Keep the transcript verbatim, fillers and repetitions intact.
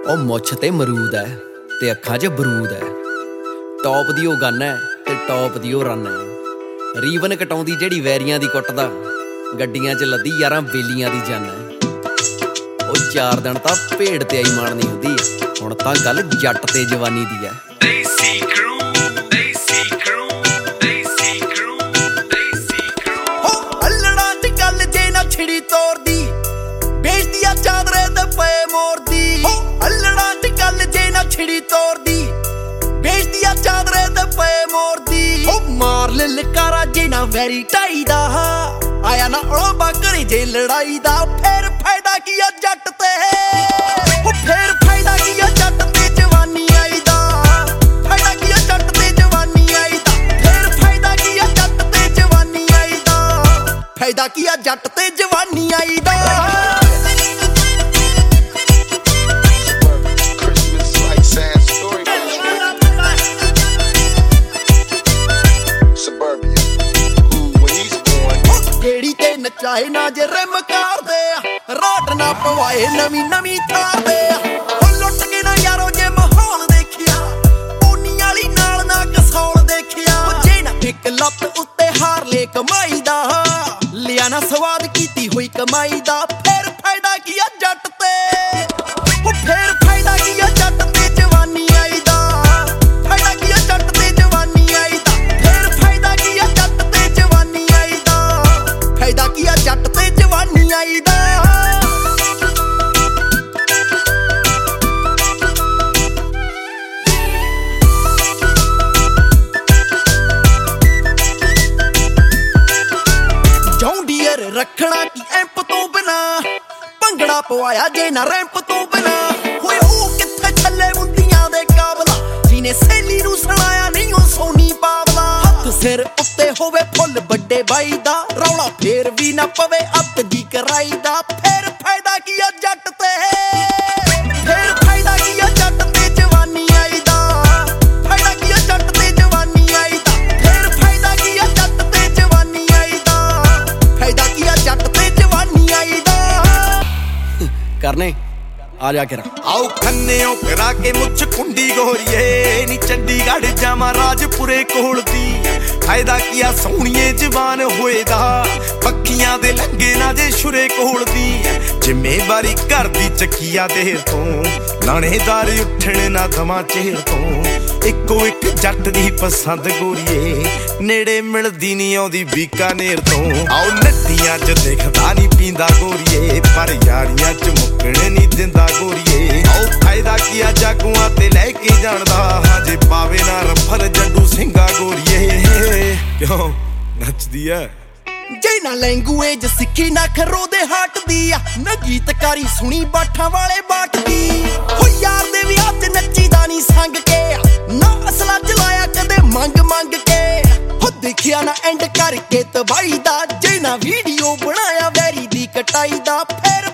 ਉਹ ਮੁੱਛ ਤੇ ਮਰੂਦ ਹੈ ਤੇ ਅੱਖਾਂ 'ਚ ਬਰੂਦ ਹੈ। ਟੌਪ ਦੀ ਉਹ ਗਨ ਹੈ ਤੇ ਟੌਪ ਦੀ ਉਹ ਰਨ ਹੈ। ਰੀਵਨ ਕਟਾਉਂਦੀ ਜਿਹੜੀ ਵੈਰੀਆਂ ਦੀ ਕੁੱਟਦਾ, ਗੱਡੀਆਂ 'ਚ ਲੱਦੀ ਯਾਰਾਂ ਬੇਲੀਆਂ ਦੀ ਜਨ ਹੈ। ਉਹ ਚਾਰ ਦਿਨ ਤਾਂ ਭੇਡ ਤੇ ਆਈ ਮਾਰਨੀ ਹੁੰਦੀ, ਹੁਣ ਤਾਂ ਗੱਲ ਜੱਟ ਤੇ ਜਵਾਨੀ ਦੀ ਹੈ। ਛਿੜੀ ਤੋਰਦੀ ਵੇਚਦੀ ਆ ਚਾਦਰੇ ਤੇ ਪਏ ਮੋਰਦੀ। ਅੱਲੜਾਂ ਚ ਗੱਲ ਜੇ ਨਾ ਛਿੜੀ ਤੋਰਦੀ ਵੇਚਦੀ ਆ ਚਾਦਰੇ ਤੇ ਪਏ ਮੋਰਦੀ। ਉਹ ਮਾਰ ਲੈ ਲਕਾਰਾ ਜੇ ਨਾ ਵੈਰੀ ਢਾਈ ਦਾ, ਆਇਆ ਨਾ ਉਹ ਘਰੇ ਜੇ ਲੜਾਈ ਦਾ। ਫੇਰ ਫਾਇਦਾ ਕੀ ਆ ਜੱਟ ਤੇ, ਉਹ ਫੇਰ ਫਾਇਦਾ ਕੀ ਆ ਜੱਟ ਤੇ ਜਵਾਨੀ ਆਈ ਦਾ। ਫਾਇਦਾ ਕੀ ਆ ਜੱਟ ਤੇ ਜਵਾਨੀ ਆਈ ਦਾ। ਫੇਰ ਫਾਇਦਾ ਕੀ ਆ ਜੱਟ ਤੇ ਜਵਾਨੀ ਆਈ ਦਾ। ਫਾਇਦਾ ਕੀ ਆ ਜੱਟ ਤੇ ਜਵਾਨੀ ਆਈ ਦਾ। ਜਿਹੜੀ ਤੇ ਨਚਾਏ ਨਾ ਜੇ ਰਿਮ ਕਰਦੇ ਆ, ਰਾਟ ਨਾ ਪਵਾਏ ਨਵੀਂ ਨਵੀਂ ਥਾਂ ਤੇ। ਉਹ ਲੁੱਟ ਕੇ ਨਾ ਯਾਰੋ ਜੇ ਮਾਹੌਲ ਦੇਖਿਆ, ਪੋਨੀ ਵਾਲੀ ਨਾਲ ਨਾ ਕਸੌਲ ਦੇਖਿਆ। ਜੇ ਨਾ ਇੱਕ ਲੱਤ ਉੱਤੇ ਹਾਰ ਲੈ ਕਮਾਈ ਦਾ, ਲਿਆ ਨਾ ਸਵਾਦ ਕੀਤੀ ਹੋਈ ਕਮਾਈ ਦਾ। ਫੇਰ ਫਾਇਦਾ ਕੀ ਆ ਜੱਟ ਤੇ, ਉਹ ਫੇਰ ਫਾਇਦਾ ਕੀ ਆ ਜੱਟ ਤੇ ਜਵਾਨੀ ਆਈ ਦਾ। ਫਾਇਦਾ ਕੀ ਆ ਜੱਟ ਤੇ ਜਵਾਨੀ ਆਈ ਦਾ। ਫੇਰ ਫਾਇਦਾ ਕੀ ਆ ਜੱਟ ਤੇ ਜਵਾਨੀ ਆਈ ਦਾ। ਫਾਇਦਾ ਕੀ ਆ ਜੱਟ ਤੇ ਜਵਾਨੀ ਆਈ ਦਾ। ਜੌਂਡੀਅਰ ਰੱਖਣਾ ਕੀ ਐਂਪ ਤੋਂ ਬਿਨਾ, ਭੰਗੜਾ ਪਵਾਇਆ ਜੇ ਨਾ ਰੈਂਪ ਤੋਂ ਬਿਨਾ। ਹੋਏ ਉਹ ਕਿੱਥੇ ਛੱਲੇ ਮੁੰਡੀਆਂ ਦੇ ਕਾਬਲਾ, ਜਿਹਨੇ ਸਹੇਲੀ ਨੂੰ ਸੁਣਾਇਆ ਨਹੀਂ ਉਹ ਸੋਨੀ ਪਾਵਲਾ। ਹੱਥ ਸਿਰ ਉੱਤੇ ਹੋਵੇ ਫੁੱਲ ਵੱਡੇ ਬਾਈ ਦਾ, ਰੌਲਾ ਫੇਰ ਵੀ ਨਾ ਪਵੇ ਅੱਤ ਦੀ ਕਰਾਈ ਦਾ। ਫੇਰ ਫਾਇਦਾ ਕੀ ਆ ਜੱਟ ਤੇ, ਫੇਰ ਫਾਇਦਾ ਕੀ ਆ ਜੱਟ ਤੇ ਜਵਾਨੀ ਆਈ ਦਾ। ਫਾਇਦਾ ਕੀ ਆ ਜੱਟ ਤੇ ਜਵਾਨੀ ਆਈ ਦਾ। ਫੇਰ ਫਾਇਦਾ ਕੀ ਆ ਜੱਟ ਤੇ ਜਵਾਨੀ ਆਈ ਦਾ। ਫਾਇਦਾ ਕੀ ਆ ਜੱਟ ਤੇ ਜਵਾਨੀ ਆਈ ਦਾ। ਕਰਨੇ ਆ ਜਾ ਕੇ ਆਓ ਖੰਨਿਓ ਕਰਾ ਕੇ ਮੁੱਛ ਕੁੰਡੀ ਗੋਰੀਏ, ਨੀ ਚੰਡੀਗੜ੍ਹ ਜਾਵਾਂ ਰਾਜਪੁਰੇ ਕੋਲ ਦੀ। ਫਾਇਦਾ ਕੀ ਆ ਸੋਹਣੀਏ ਜਵਾਨ ਹੋਏ ਦਾ, ਪੱਖੀਆਂ ਦੇ ਲੰਗੇ ਨਾ ਜੇ ਸ਼ੁਰੇ ਕੋਲ ਦੀ। ਜ਼ਿੰਮੇਵਾਰੀ ਘਰ ਦੀ ਚੱਕੀਆ ਦੇਰ ਤੋਂ, ਲਾਣੇਦਾਰ ਉੱਠਣ ਨਾ ਦਵਾਂ ਚਿਹਰ ਤੋਂ। ਇੱਕੋ ਇੱਕ ਜੱਟ ਦੀ ਪਸੰਦ ਗੋਰੀਏ, ਨੇੜੇ ਮਿਲਦੀ ਨੀ ਆਉਂਦੀ ਬੀਕਾਨੇਰ ਤੋਂ। ਆਓ ਨੱਟੀਆਂ ਚ ਦੇਖਦਾ ਨੀ ਪੀਂਦਾ ਗੋਰੀਏ, ਪਰ ਯਾਰੀਆਂ ਚ ਮੁੱਕਣ ਨੀ ਦਿੰਦਾ ਗੋਰੀਏ। ਆਓ ਫਾਇਦਾ ਕੀ ਆ ਜਾਗੂਆਂ ਤੇ ਲੈ ਕੇ ਜਾਣਦਾ, ਹਜੇ ਪਾਵੇ ਨਾ ਰਫਲ ਜੱਡੂ ਸਿੰਘਾ ਗੋਰੀਏ। ਕਿਉਂ ਨੱਚਦੀ ਐ ਜੇ ਨਾ ਲੈਂਗੂਏਜ ਸਿੱਖੀ ਨਾ ਖਰੋ ਦੇ ਹਾਟ ਦੀ ਆ, ਨਾ ਗੀਤਕਾਰੀ ਸੁਣੀ ਬਾਠਾਂ ਵਾਲੇ ਬਾਟ ਦੀ। ਹੋ ਯਾਰ ਦੇ ਵਿਆਹ ਚ ਨੱਚੀਦਾ ਨੀ ਸੰਗ ਕੇ, ਨਾ ਅਸਲਾ ਚਲਾਇਆ ਕਦੇ ਮੰਗ ਮੰਗ ਕੇ। ਹੋ ਦੇਖਿਆ ਨਾ ਐਂਡ ਕਰਕੇ ਤਬਾਈ ਦਾ, ਜੇ ਨਾ ਵੀਡੀਓ ਬਣਾਇਆ ਵੈਰੀ ਦੀ ਕਟਾਈ ਦਾ। ਫੇਰ